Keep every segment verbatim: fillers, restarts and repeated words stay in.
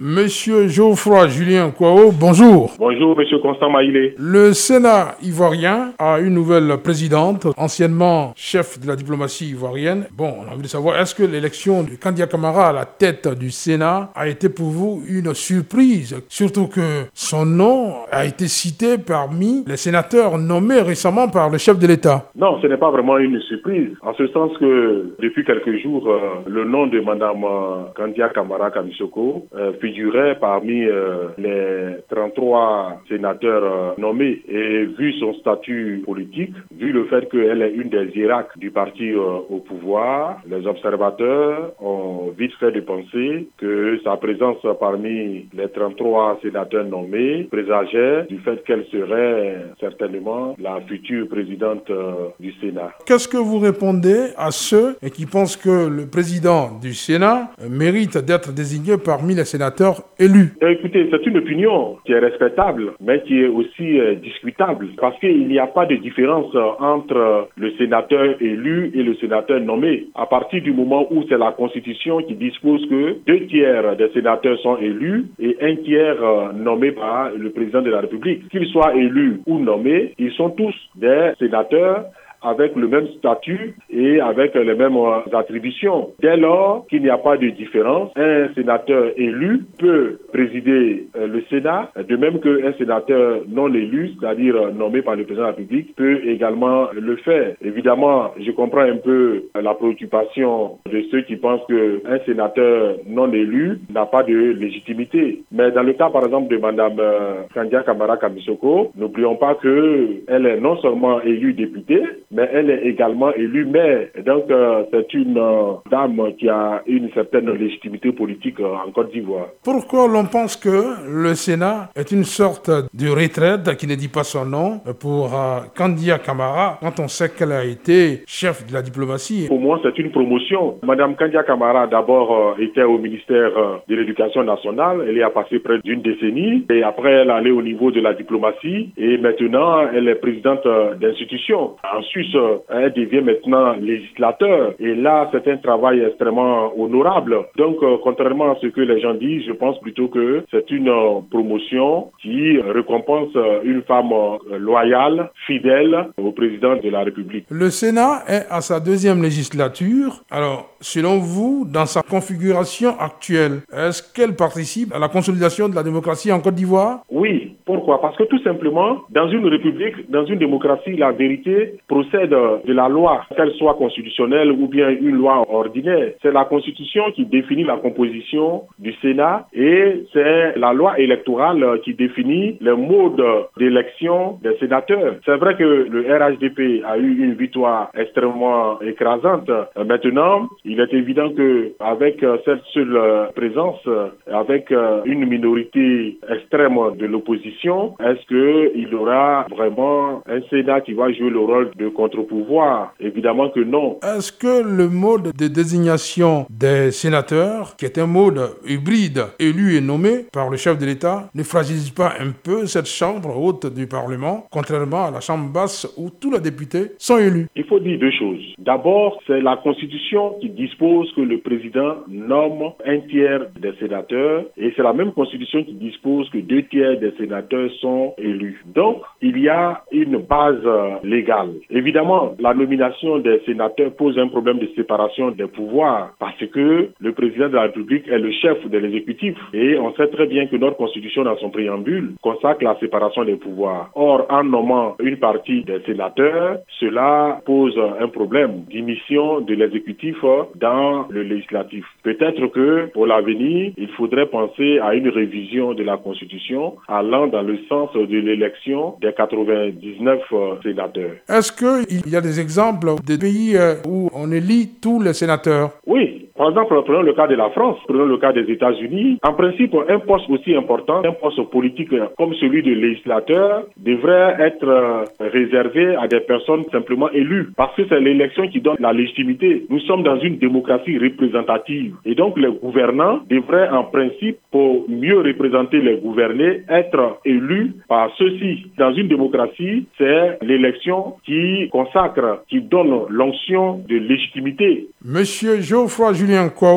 Monsieur Geoffroy Julien Kouao, bonjour. Bonjour, monsieur Constant Maïlé. Le Sénat ivoirien a une nouvelle présidente, anciennement chef de la diplomatie ivoirienne. Bon, on a envie de savoir, est-ce que l'élection de Kandia Camara à la tête du Sénat a été pour vous une surprise? Surtout que son nom a été cité parmi les sénateurs nommés récemment par le chef de l'État. Non, ce n'est pas vraiment une surprise, en ce sens que depuis quelques jours, euh, le nom de madame euh, Kandia Camara Kamisoko euh, figurait parmi euh, les trente-trois sénateurs euh, nommés. Et vu son statut politique, vu le fait qu'elle est une des hiérarques du parti euh, au pouvoir, les observateurs ont vite fait de penser que sa présence parmi les trente-trois sénateurs nommés présageait du fait qu'elle serait certainement la future présidente euh, du Sénat. Qu'est-ce que vous répondez à ceux qui pensent que le président du Sénat mérite d'être désigné parmi les sénateurs élus? Écoutez, c'est une opinion qui est respectable, mais qui est aussi euh, discutable, parce qu'il n'y a pas de différence euh, entre le sénateur élu et le sénateur nommé. À partir du moment où c'est la Constitution qui dispose que deux tiers des sénateurs sont élus et un tiers euh, nommé par le président de la République. Qu'ils soient élus ou nommés, ils sont tous des sénateurs avec le même statut et avec les mêmes attributions. Dès lors qu'il n'y a pas de différence, un sénateur élu peut présider le Sénat, de même qu'un sénateur non élu, c'est-à-dire nommé par le président de la République, peut également le faire. Évidemment, je comprends un peu la préoccupation de ceux qui pensent qu'un sénateur non élu n'a pas de légitimité. Mais dans le cas, par exemple, de Mme Kandia Camara Kamisoko, n'oublions pas qu'elle est non seulement élue députée, mais elle est également élue maire. Donc, euh, c'est une euh, dame qui a une certaine légitimité politique euh, en Côte d'Ivoire. Pourquoi l'on pense que le Sénat est une sorte de retraite qui ne dit pas son nom pour euh, Kandia Camara, quand on sait qu'elle a été chef de la diplomatie? Pour moi, c'est une promotion. Madame Kandia Camara, d'abord, euh, était au ministère euh, de l'Éducation nationale. Elle y a passé près d'une décennie. Et après, elle est allée au niveau de la diplomatie. Et maintenant, elle est présidente euh, d'institution. Ensuite, elle devient maintenant législateur. Et là, c'est un travail extrêmement honorable. Donc, euh, contrairement à ce que les gens disent, je pense plutôt que c'est une euh, promotion qui récompense euh, une femme euh, loyale, fidèle au président de la République. Le Sénat est à sa deuxième législature. Alors, selon vous, dans sa configuration actuelle, est-ce qu'elle participe à la consolidation de la démocratie en Côte d'Ivoire? Oui. Pourquoi? Parce que tout simplement, dans une république, dans une démocratie, la vérité procède de la loi, qu'elle soit constitutionnelle ou bien une loi ordinaire. C'est la Constitution qui définit la composition du Sénat et c'est la loi électorale qui définit le mode d'élection des sénateurs. C'est vrai que le R H D P a eu une victoire extrêmement écrasante. Maintenant, il est évident que avec cette seule présence, avec une minorité extrême de l'opposition, est-ce qu'il y aura vraiment un Sénat qui va jouer le rôle de contre-pouvoir? Évidemment que non. Est-ce que le mode de désignation des sénateurs, qui est un mode hybride, élu et nommé par le chef de l'État, ne fragilise pas un peu cette chambre haute du Parlement, contrairement à la chambre basse où tous les députés sont élus? Il faut dire deux choses. D'abord, c'est la Constitution qui dispose que le président nomme un tiers des sénateurs et c'est la même Constitution qui dispose que deux tiers des sénateurs sont élus. Donc, il y a une base légale. Évidemment, la nomination des sénateurs pose un problème de séparation des pouvoirs parce que le président de la République est le chef de l'exécutif et on sait très bien que notre Constitution, dans son préambule, consacre la séparation des pouvoirs. Or, en nommant une partie des sénateurs, cela pose un problème d'immission de l'exécutif dans le législatif. Peut-être que pour l'avenir, il faudrait penser à une révision de la Constitution allant dans le sens de l'élection des quatre-vingt-dix-neuf sénateurs. Est-ce qu'il y a des exemples de pays où on élit tous les sénateurs? Oui. Par exemple, prenons le cas de la France, prenons le cas des États-Unis. En principe, un poste aussi important, un poste politique comme celui de législateur, devrait être réservé à des personnes simplement élues. Parce que c'est l'élection qui donne la légitimité. Nous sommes dans une démocratie représentative. Et donc, les gouvernants devraient, en principe, pour mieux représenter les gouvernés, être élus par ceux-ci. Dans une démocratie, c'est l'élection qui consacre, qui donne l'onction de légitimité. Monsieur Geoffroy Julien Kouao,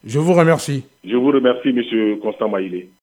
Je vous remercie. Je vous remercie, M. Constant Maïlé.